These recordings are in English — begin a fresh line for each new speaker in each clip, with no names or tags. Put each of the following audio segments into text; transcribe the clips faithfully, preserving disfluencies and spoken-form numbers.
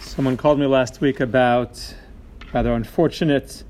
Someone called me last week about a rather unfortunate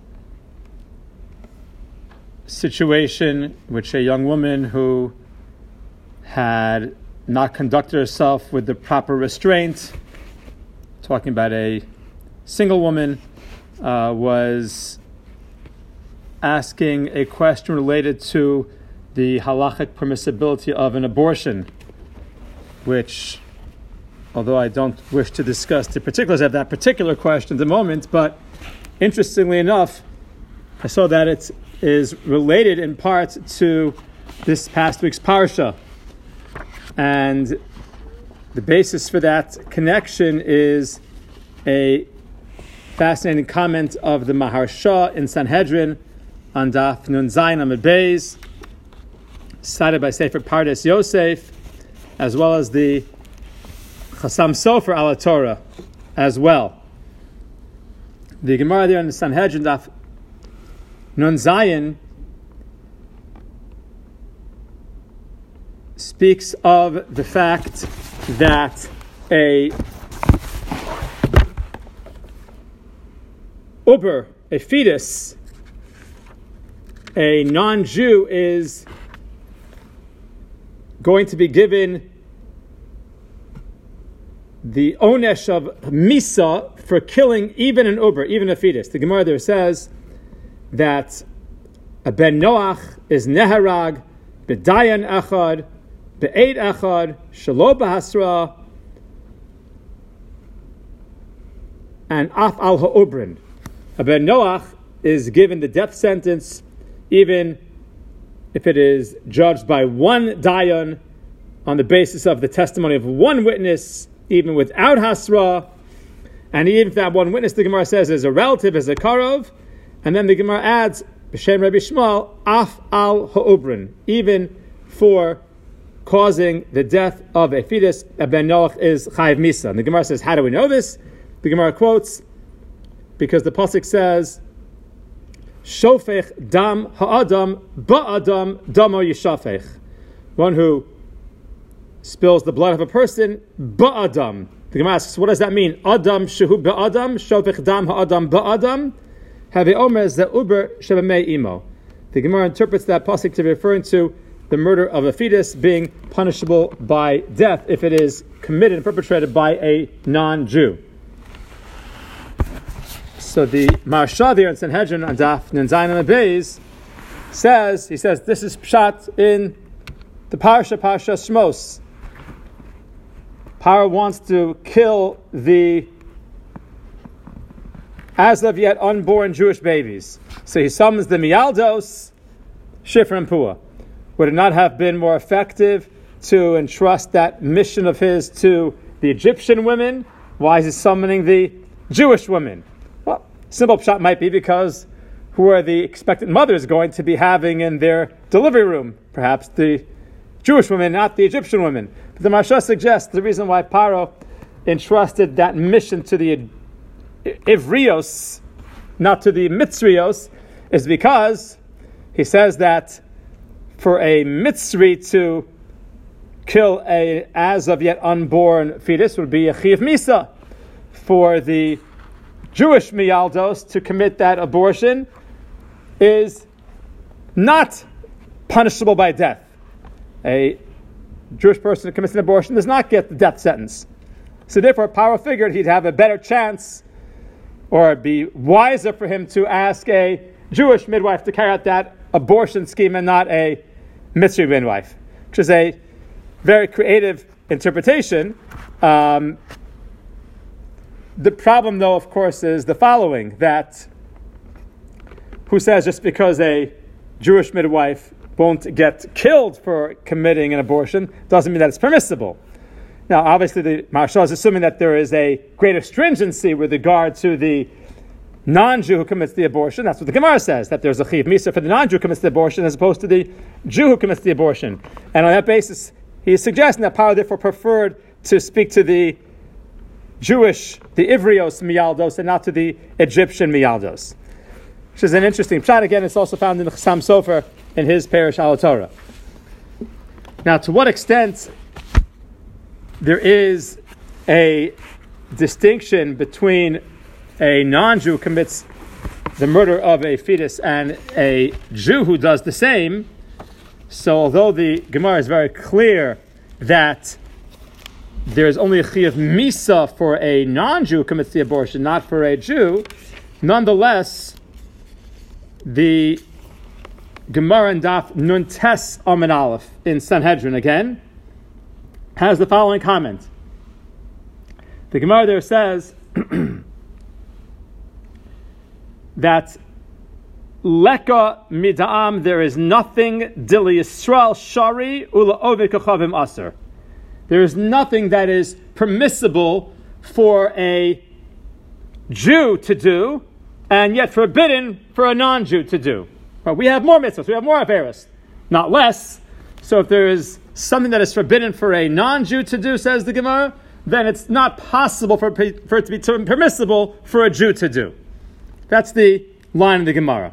situation in which a young woman who had not conducted herself with the proper restraint, talking about a single woman, uh, was asking a question related to the halachic permissibility of an abortion, which, although I don't wish to discuss the particulars of that particular question at the moment, but interestingly enough, I saw that it is related in part to this past week's parsha. And the basis for that connection is a fascinating comment of the Maharsha in Sanhedrin on Daf Nun Zayin Amud Beis, cited by Sefer Pardes Yosef, as well as the Chasam Sofer ala Torah as well. The Gemara there in the Sanhedrin Daf Nun Zayin speaks of the fact that a uber, a fetus, a non-Jew is going to be given the onesh of misa for killing even an uber, even a fetus. The Gemara there says that a ben Noach is neharag b'dayan echad be'ed echad shelo b'hasra and af al ha'ubrin. A ben Noach is given the death sentence even if it is judged by one dayan on the basis of the testimony of one witness, even without hasra, and even if that one witness, the Gemara says, is a relative, is a karov, and then the Gemara adds, b'shem Rabbi Shmuel, af al ha'ubrin, even for causing the death of a fetus, a ben Noach is chayiv misa. And the Gemara says, how do we know this? The Gemara quotes, because the pasuk says, shofech dam ha'adam ba'adam damo yishafech. One who spills the blood of a person, ba'adam. The Gemara asks, what does that mean? Adam shehu ba'adam, shofech dam ha'adam ba'adam, have omer zeuber shebamei imo. The Gemara interprets that pasuk to be referring to the murder of a fetus being punishable by death if it is committed and perpetrated by a non-Jew. So the Maharsha there in Sanhedrin on Daf Nun Zayin Amud Beis says, he says, this is pshat in the Parsha, Parsha Shmos. Paro wants to kill the as of yet unborn Jewish babies. So he summons the Mialdos, Shifra and Pua. Would it not have been more effective to entrust that mission of his to the Egyptian women? Why is he summoning the Jewish women? Well, simple pshat might be because who are the expectant mothers going to be having in their delivery room? Perhaps the Jewish women, not the Egyptian women. But the Maharsha suggests the reason why Paro entrusted that mission to the Ivrios, not to the Mitzrios, is because he says that for a Mitzri to kill a as of yet unborn fetus would be a Chiyav Misa. For the Jewish Mialdos to commit that abortion is not punishable by death. A Jewish person who commits an abortion does not get the death sentence. So therefore, Paro figured he'd have a better chance, or it'd be wiser for him to ask a Jewish midwife to carry out that abortion scheme and not a Mitzri midwife, which is a very creative interpretation. Um, the problem, though, of course, is the following, that who says just because a Jewish midwife won't get killed for committing an abortion doesn't mean that it's permissible. Now, obviously, the Maharsha is assuming that there is a greater stringency with regard to the non-Jew who commits the abortion. That's what the Gemara says, that there's a chiv misa for the non-Jew who commits the abortion as opposed to the Jew who commits the abortion. And on that basis, he is suggesting that Paro therefore preferred to speak to the Jewish, the Ivrios Mialdos, and not to the Egyptian Mialdos. Which is an interesting pshat. Again, it's also found in the Chasam Sofer in his parish ala Torah. Now, to what extent there is a distinction between a non-Jew who commits the murder of a fetus and a Jew who does the same. So although the Gemara is very clear that there is only a chiyuv misa for a non-Jew who commits the abortion, not for a Jew, nonetheless, the Gemara in Daf Nun Tes Amud Aleph in Sanhedrin again has the following comment. The Gemara there says that Leka mida'am, there is nothing dili Yisrael shari ula ovid kachavim aser. There is nothing that is permissible for a Jew to do, and yet forbidden for a non-Jew to do. But we have more mitzvahs, we have more averos, not less. So if there is something that is forbidden for a non-Jew to do, says the Gemara, then it's not possible for, for it to be permissible for a Jew to do. That's the line of the Gemara.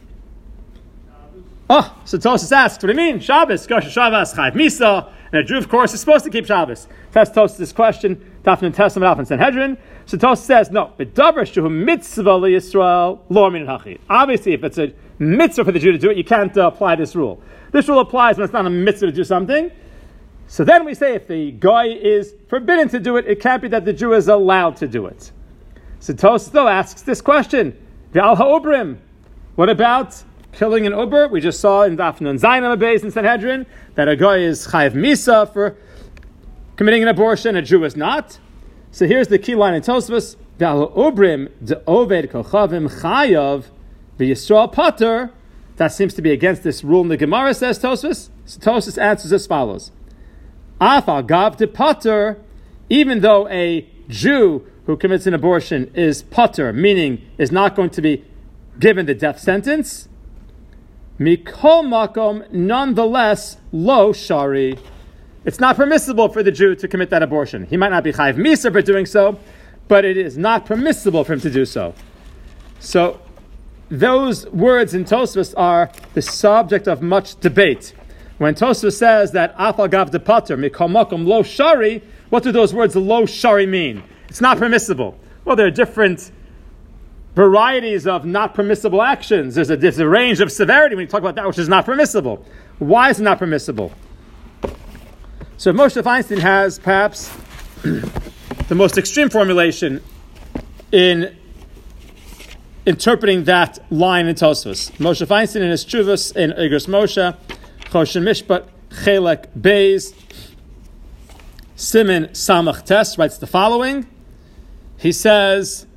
Oh, so Tosfos asks, what do you mean? Shabbos, Kosher Shabbos, Chayv Misa, and a Jew, of course, is supposed to keep Shabbos. That's Tosfos' question, Daf Nun Tes Amud Aleph in Sanhedrin. So Tosfos says, no, B'davar shehu mitzvah liyisrael lo min hachi. Obviously, if it's a mitzvah for the Jew to do it, you can't uh, apply this rule. This rule applies when it's not a mitzvah to do something. So then we say if the guy is forbidden to do it, it can't be that the Jew is allowed to do it. So Tosfos still asks this question, V'al ha'obrim, what about killing an uber? We just saw in Daf Nun Zayin Amud Beis in Sanhedrin that a guy is chayiv misa for committing an abortion, a Jew is not. So here's the key line in Tosfos: V'al ha'obrim de'oved kochavim chayav v'Yisrael pater. That seems to be against this rule in the Gemara, says Tosfos. So Tosfos answers as follows: Af al gav de pater, even though a Jew who commits an abortion is pater, meaning is not going to be given the death sentence, mikol makom, nonetheless, lo shari. It's not permissible for the Jew to commit that abortion. He might not be chayiv misa for doing so, but it is not permissible for him to do so. So those words in Tosfos are the subject of much debate. When Tosfos says that afal gav de pater mikol makom lo shari, what do those words lo shari mean? It's not permissible. Well, there are different varieties of not permissible actions. There's a, there's a range of severity when you talk about that which is not permissible. Why is it not permissible? So Moshe Feinstein has perhaps the most extreme formulation in interpreting that line in Tosfos. Moshe Feinstein in his Tshuvos in Igros Moshe, Choshen Mishpat, Chelek Beis, Siman Samach Tes, writes the following. He says,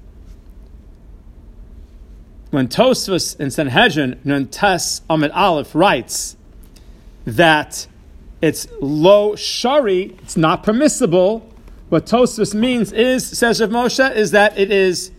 when Tosfos in Sanhedrin, Nun Tes Amud Aleph, writes that it's lo shari, it's not permissible, what Tosfos means is, says Rav Moshe, is that it is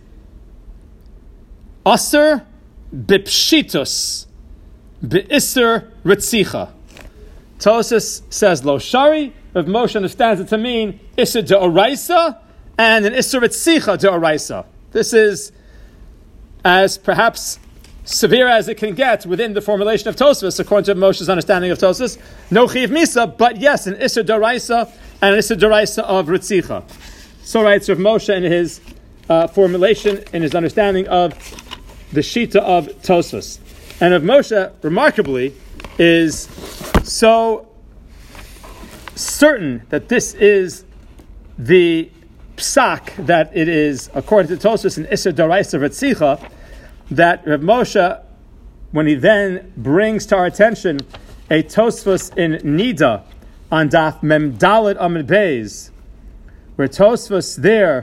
aser bipshitus beiser ritzicha. Tosfos says lo shari, Rav Moshe understands it to mean iser de'oraisa and an iser ritzicha de'oraisa. This is as perhaps severe as it can get within the formulation of Tosfos, according to Moshe's understanding of Tosfos. No chiv misa, but yes, an iser doraisa and an iser doraisa of ritzicha. So writes Rav Moshe in his uh, formulation, in his understanding of the shita of Tosfos. And Rav Moshe, remarkably, is so certain that this is the psak, that it is, according to Tosfos, an iser doraisa of ritzicha, that Rav Moshe, when he then brings to our attention a Tosfos in Nida on Daf Mem Dalet Amud Beis, where Tosfos there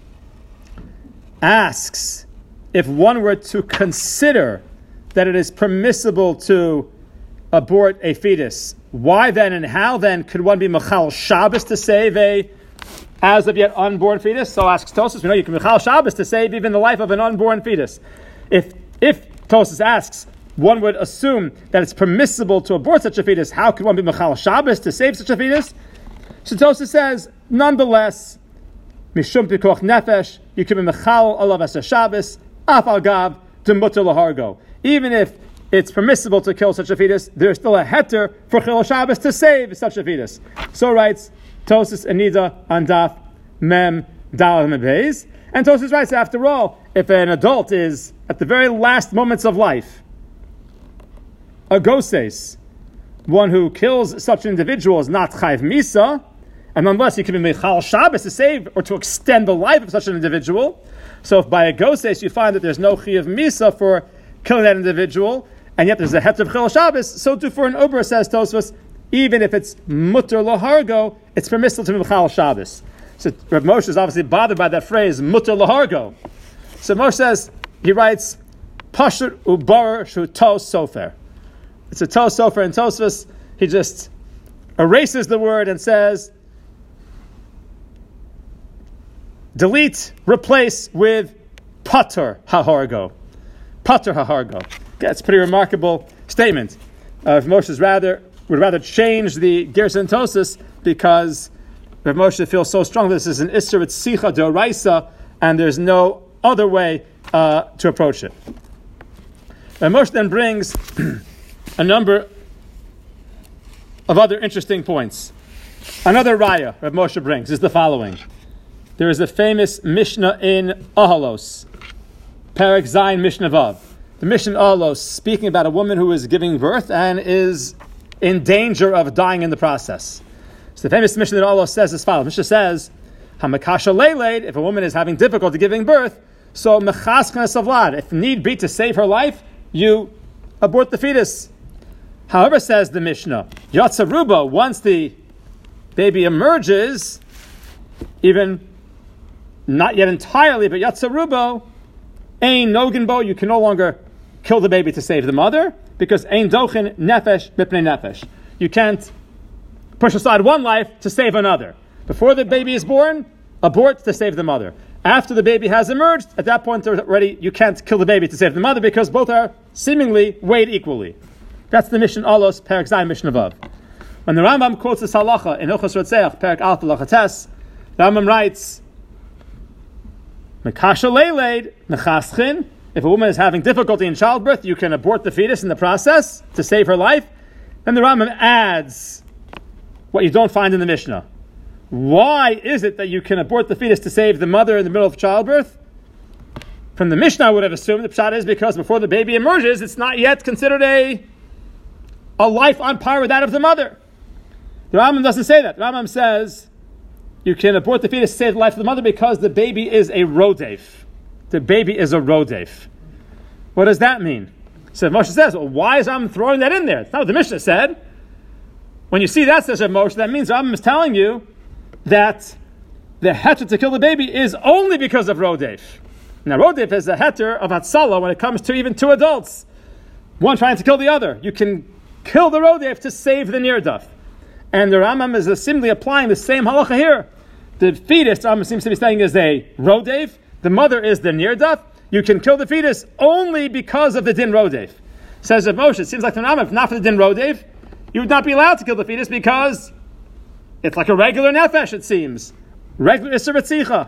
asks if one were to consider that it is permissible to abort a fetus, why then and how then could one be Mechal Shabbos to save a as of yet unborn fetus? So asks Tosfos, we know you can Mechal Shabbos to save even the life of an unborn fetus. If if Tosfos asks, one would assume that it's permissible to abort such a fetus, how could one be Mechal Shabbos to save such a fetus? So Tosfos says, nonetheless, Mishum Pikuach Nefesh, you can be Mechal Alav Eser Shabbos, Af Al Gav, Demutar Lahargo. Even if it's permissible to kill such a fetus, there's still a heter for Chil Shabbos to save such a fetus. So writes Tosfos and Nida on Daf Mem Dalam and Beis. And Tosfos writes, after all, if an adult is at the very last moments of life, a goses, one who kills such an individual is not chayv misa, and unless you can be mechal Shabbos to save or to extend the life of such an individual. So if by a goses you find that there's no chayv misa for killing that individual, and yet there's a het of chil Shabbos, so too for an uber, says Tosfos, even if it's mutter lahargo, it's permissible to be mechal Shabbos. So Rav Moshe is obviously bothered by that phrase, mutter lahargo. So Moshe says, he writes, pashut ubar shu tos sofer. It's a tos sofer in Tosfos. He just erases the word and says, delete, replace with pater hahargo. Pater hahargo. That's a pretty remarkable statement. Uh, Rav Moshe rather would rather change the Gerson Tosfos because Rav Moshe feels so strong that this is an Isser Tzitzicha D'Oraisa, and there's no other way uh, to approach it. Rav Moshe then brings a number of other interesting points. Another raya Rav Moshe brings is the following. There is a famous Mishnah in Ahalos, Perek Zayin Mishnah Vav. The Mishnah in Ahalos speaking about a woman who is giving birth and is in danger of dying in the process. So the famous Mishnah in Ahalos says as follows. Mishnah says, Hamakasha Leiled, if a woman is having difficulty giving birth, so Mechaskana Savlad, if need be to save her life, you abort the fetus. However, says the Mishnah, Yatzaruba, once the baby emerges, even not yet entirely, but Yatzaruba, Ein Nogenbo, you can no longer kill the baby to save the mother, because Ein Dochin Nefesh Mipnei Nefesh. You can't push aside one life to save another. Before the baby is born, abort to save the mother. After the baby has emerged, at that point already you can't kill the baby to save the mother because both are seemingly weighed equally. That's the Mishnah Alos, Perek Zayin Mishnah Vav. When the Rambam quotes this halacha in Hilchos Rotzeach, Perek Alpha Lachates, the Rambam writes, Mekasha Leiled, Mechaschin, if a woman is having difficulty in childbirth, you can abort the fetus in the process to save her life. Then the Rambam adds what you don't find in the Mishnah. Why is it that you can abort the fetus to save the mother in the middle of childbirth? From the Mishnah, I would have assumed the pshat is because before the baby emerges, it's not yet considered a, a life on par with that of the mother. The Rambam doesn't say that. The Rambam says you can abort the fetus to save the life of the mother because the baby is a rodef. The baby is a rodef. What does that mean? So Moshe says, well, why is Rambam throwing that in there? It's not what the Mishnah said. When you see that, says Moshe, that means Rambam is telling you that the heter to kill the baby is only because of rodef. Now, rodef is a heter of Hatzalah when it comes to even two adults, one trying to kill the other. You can kill the rodef to save the nirdaf. And the Rambam is simply applying the same halacha here. The fetus, the Rambam seems to be saying, is a rodef. The mother is the nirdaf. You can kill the fetus only because of the din rodef. Says Rav Moshe, it seems like the Rambam, if not for the din rodef, you would not be allowed to kill the fetus because it's like a regular nefesh, it seems. Regular Isser B'tzicha.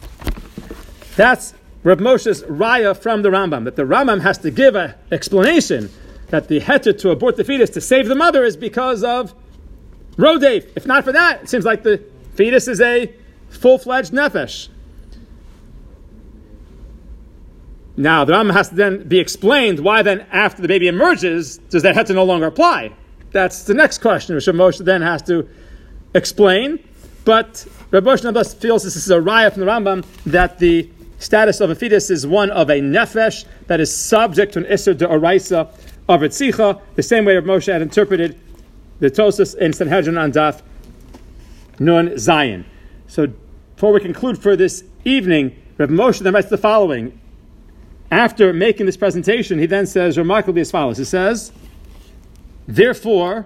That's Rav Moshe's raya from the Rambam, that the Rambam has to give an explanation that the heter to abort the fetus to save the mother is because of rodef. If not for that, it seems like the fetus is a full-fledged nefesh. Now, the Rambam has to then be explained why then after the baby emerges, does that heter no longer apply? That's the next question, which Rav Moshe then has to explain. But Rav Moshe nonetheless feels this is a raya from the Rambam that the status of a fetus is one of a nefesh that is subject to an Isser D'Oraisa of Ritzicha, the same way Rav Moshe had interpreted the Tosfos in Sanhedrin on Daf Nun Zayin. So before we conclude for this evening, Rav Moshe then writes the following. After making this presentation, he then says remarkably as follows. He says, therefore,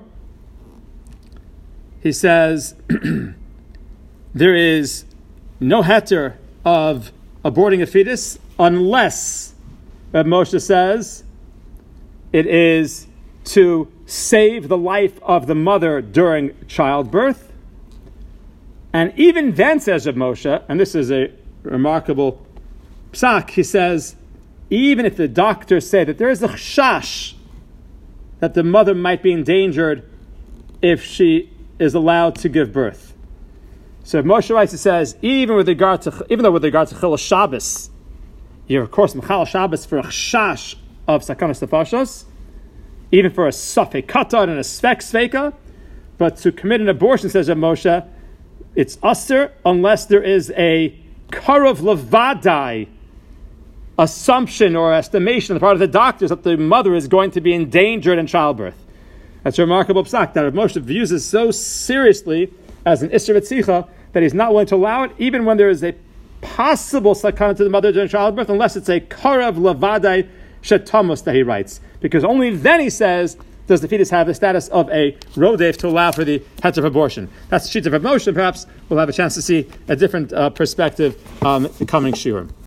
he says, there is no heter of aborting a fetus unless, Rav Moshe says, it is to save the life of the mother during childbirth. And even then, says Rav Moshe, and this is a remarkable psak, he says, even if the doctors say that there is a chash that the mother might be endangered if she is allowed to give birth. So if Moshe writes, it says, even with regard to, even though with regard to Chil Shabbos, you're of course Mechal Shabbos for a chash of Sakanas Nefashos, even for a Safek Katan and a Svek Sveka, but to commit an abortion, says Rav Moshe, it's usher unless there is a Karav Levadai assumption or estimation on the part of the doctors that the mother is going to be endangered in childbirth. That's a remarkable psak that Rav Moshe views this so seriously as an Isser V'tzicha that he's not willing to allow it, even when there is a possible sakana to the mother during childbirth, unless it's a Karav Levadai Shetamos that he writes. Because only then, he says, does the fetus have the status of a rodef to allow for the heter of abortion. That's the sheet of Rav Moshe. Perhaps we'll have a chance to see a different uh, perspective um, coming shiur.